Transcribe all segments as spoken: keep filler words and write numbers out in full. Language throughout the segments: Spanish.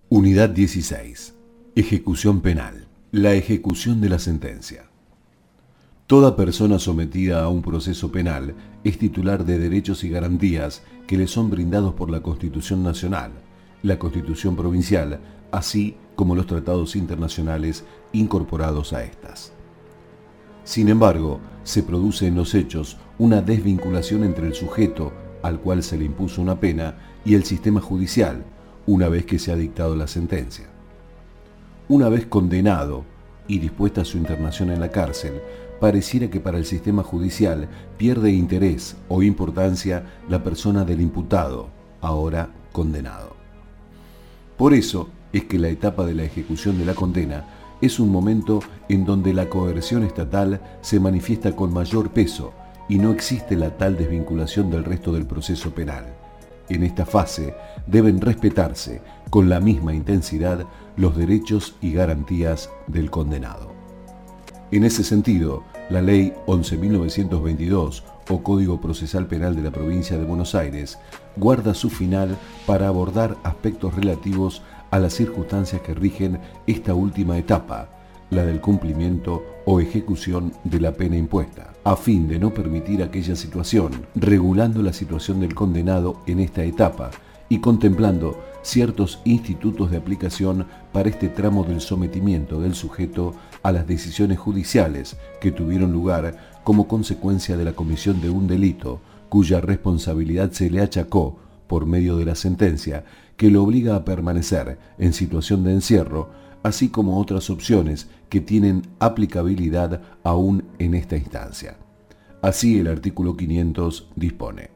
Unidad dieciséis. Ejecución penal. La ejecución de la sentencia. Toda persona sometida a un proceso penal es titular de derechos y garantías que le son brindados por la Constitución Nacional, la Constitución Provincial, así como los tratados internacionales incorporados a estas. Sin embargo, se produce en los hechos una desvinculación entre el sujeto al cual se le impuso una pena y el sistema judicial, una vez que se ha dictado la sentencia. Una vez condenado y dispuesta su internación en la cárcel, pareciera que para el sistema judicial pierde interés o importancia la persona del imputado, ahora condenado. Por eso es que la etapa de la ejecución de la condena es un momento en donde la coerción estatal se manifiesta con mayor peso y no existe la tal desvinculación del resto del proceso penal. En esta fase deben respetarse con la misma intensidad los derechos y garantías del condenado. En ese sentido, la Ley once mil novecientos veintidós o Código Procesal Penal de la Provincia de Buenos Aires guarda su final para abordar aspectos relativos a las circunstancias que rigen esta última etapa, la del cumplimiento o ejecución de la pena impuesta, a fin de no permitir aquella situación, regulando la situación del condenado en esta etapa y contemplando ciertos institutos de aplicación para este tramo del sometimiento del sujeto a las decisiones judiciales que tuvieron lugar como consecuencia de la comisión de un delito cuya responsabilidad se le achacó por medio de la sentencia que lo obliga a permanecer en situación de encierro, así como otras opciones que tienen aplicabilidad aún en esta instancia. Así el artículo quinientos dispone: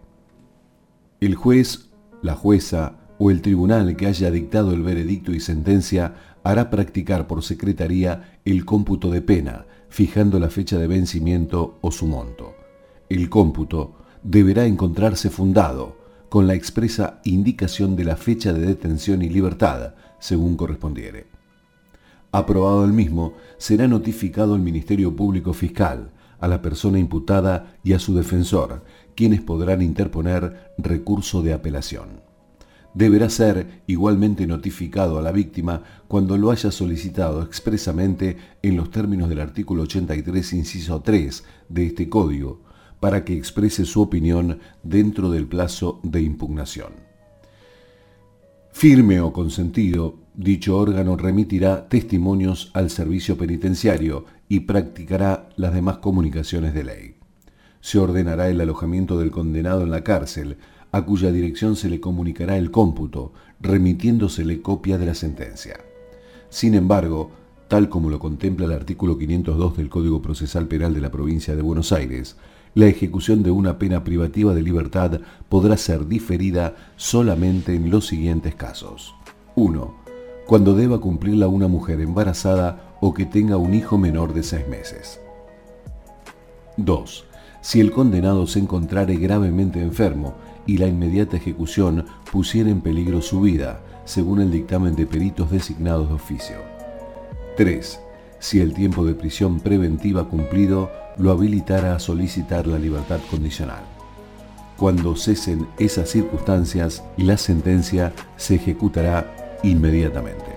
el juez, la jueza o el tribunal que haya dictado el veredicto y sentencia hará practicar por secretaría el cómputo de pena, fijando la fecha de vencimiento o su monto. El cómputo deberá encontrarse fundado con la expresa indicación de la fecha de detención y libertad, según correspondiere. Aprobado el mismo, será notificado al Ministerio Público Fiscal, a la persona imputada y a su defensor, quienes podrán interponer recurso de apelación. Deberá ser igualmente notificado a la víctima cuando lo haya solicitado expresamente en los términos del artículo ochenta y tres, inciso tres de este Código, para que exprese su opinión dentro del plazo de impugnación. Firme o consentido, dicho órgano remitirá testimonios al servicio penitenciario y practicará las demás comunicaciones de ley. Se ordenará el alojamiento del condenado en la cárcel, a cuya dirección se le comunicará el cómputo, remitiéndosele copia de la sentencia. Sin embargo, tal como lo contempla el artículo quinientos dos del Código Procesal Penal de la Provincia de Buenos Aires, la ejecución de una pena privativa de libertad podrá ser diferida solamente en los siguientes casos. uno. Cuando deba cumplirla una mujer embarazada o que tenga un hijo menor de seis meses. dos. Si el condenado se encontrare gravemente enfermo y la inmediata ejecución pusiera en peligro su vida, según el dictamen de peritos designados de oficio. tres. Si el tiempo de prisión preventiva cumplido lo habilitara a solicitar la libertad condicional. Cuando cesen esas circunstancias, la sentencia se ejecutará inmediatamente.